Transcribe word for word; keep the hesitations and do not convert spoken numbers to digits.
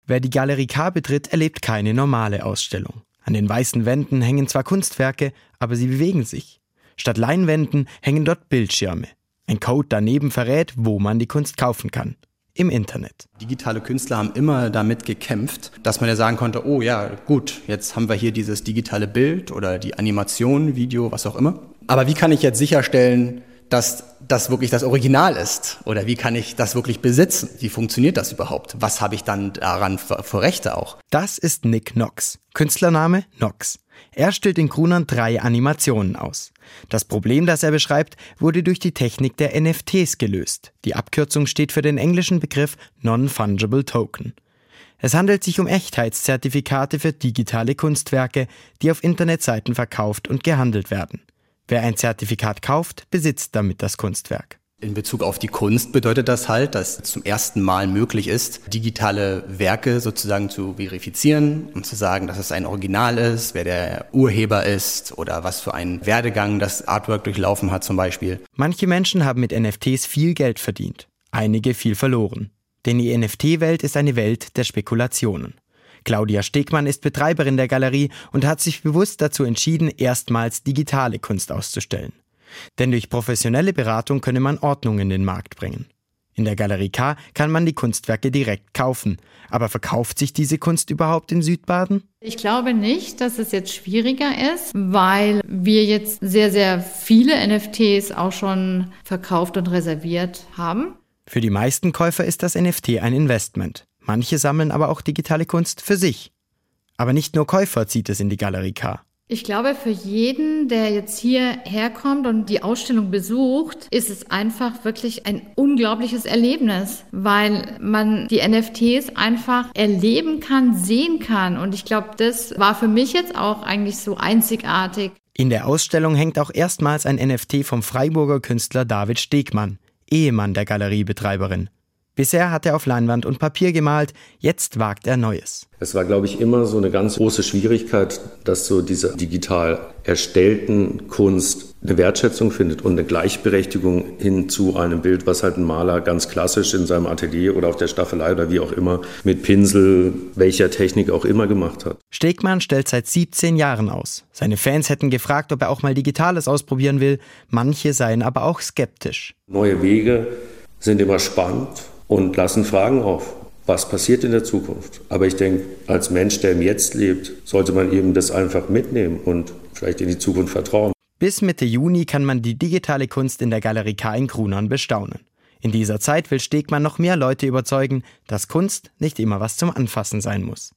Wer die Galerie K betritt, erlebt keine normale Ausstellung. An den weißen Wänden hängen zwar Kunstwerke, aber sie bewegen sich. Statt Leinwänden hängen dort Bildschirme. Ein Code daneben verrät, wo man die Kunst kaufen kann. Im Internet. Digitale Künstler haben immer damit gekämpft, dass man ja sagen konnte, oh ja, gut, jetzt haben wir hier dieses digitale Bild oder die Animation, Video, was auch immer. Aber wie kann ich jetzt sicherstellen, dass das wirklich das Original ist? Oder wie kann ich das wirklich besitzen? Wie funktioniert das überhaupt? Was habe ich dann daran für, für Rechte auch? Das ist Nick Knox, Künstlername Knox. Er stellt in Krunern drei Animationen aus. Das Problem, das er beschreibt, wurde durch die Technik der N F Ts gelöst. Die Abkürzung steht für den englischen Begriff Non-Fungible Token. Es handelt sich um Echtheitszertifikate für digitale Kunstwerke, die auf Internetseiten verkauft und gehandelt werden. Wer ein Zertifikat kauft, besitzt damit das Kunstwerk. In Bezug auf die Kunst bedeutet das halt, dass es zum ersten Mal möglich ist, digitale Werke sozusagen zu verifizieren und zu sagen, dass es ein Original ist, wer der Urheber ist oder was für einen Werdegang das Artwork durchlaufen hat zum Beispiel. Manche Menschen haben mit N F Ts viel Geld verdient, einige viel verloren. Denn die N F T-Welt ist eine Welt der Spekulationen. Claudia Stegmann ist Betreiberin der Galerie und hat sich bewusst dazu entschieden, erstmals digitale Kunst auszustellen. Denn durch professionelle Beratung könne man Ordnung in den Markt bringen. In der Galerie K kann man die Kunstwerke direkt kaufen. Aber verkauft sich diese Kunst überhaupt in Südbaden? Ich glaube nicht, dass es jetzt schwieriger ist, weil wir jetzt sehr, sehr viele N F Ts auch schon verkauft und reserviert haben. Für die meisten Käufer ist das N F T ein Investment. Manche sammeln aber auch digitale Kunst für sich. Aber nicht nur Käufer zieht es in die Galerie K. Ich glaube, für jeden, der jetzt hierher kommt und die Ausstellung besucht, ist es einfach wirklich ein unglaubliches Erlebnis, weil man die N F Ts einfach erleben kann, sehen kann. Und ich glaube, das war für mich jetzt auch eigentlich so einzigartig. In der Ausstellung hängt auch erstmals ein N F T vom Freiburger Künstler David Stegmann, Ehemann der Galeriebetreiberin. Bisher hat er auf Leinwand und Papier gemalt, jetzt wagt er Neues. Es war, glaube ich, immer so eine ganz große Schwierigkeit, dass so diese digital erstellten Kunst eine Wertschätzung findet und eine Gleichberechtigung hin zu einem Bild, was halt ein Maler ganz klassisch in seinem Atelier oder auf der Staffelei oder wie auch immer mit Pinsel, welcher Technik auch immer gemacht hat. Stegmann stellt seit siebzehn Jahren aus. Seine Fans hätten gefragt, ob er auch mal Digitales ausprobieren will. Manche seien aber auch skeptisch. Neue Wege sind immer spannend und lassen Fragen auf. Was passiert in der Zukunft? Aber ich denke, als Mensch, der im Jetzt lebt, sollte man eben das einfach mitnehmen und vielleicht in die Zukunft vertrauen. Bis Mitte Juni kann man die digitale Kunst in der Galerie K in Krunern bestaunen. In dieser Zeit will Stegmann noch mehr Leute überzeugen, dass Kunst nicht immer was zum Anfassen sein muss.